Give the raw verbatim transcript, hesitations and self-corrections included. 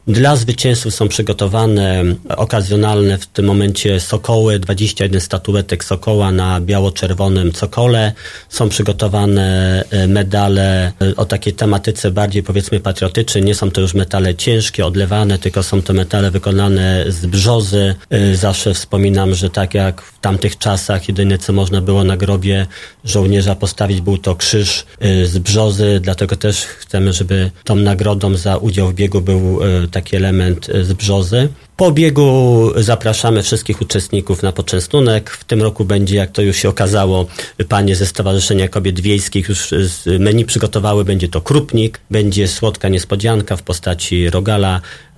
Dla zwycięzców są przygotowane okazjonalne w tym momencie sokoły, dwadzieścia jeden statuetek sokoła na biało-czerwonym cokole. Są przygotowane medale o takiej tematyce bardziej powiedzmy patriotycznej. Nie są to już metale ciężkie, odlewane, tylko są to metale wykonane z brzozy. Zawsze wspominam, że tak jak w tamtych czasach jedyne co można było na grobie żołnierza postawić był to krzyż z brzozy, dlatego też chcemy, żeby tą nagrodą za udział w biegu był taki element z brzozy. Po biegu zapraszamy wszystkich uczestników na poczęstunek. W tym roku będzie, jak to już się okazało, panie ze Stowarzyszenia Kobiet Wiejskich już menu przygotowały. Będzie to krupnik, będzie słodka niespodzianka w postaci rogala,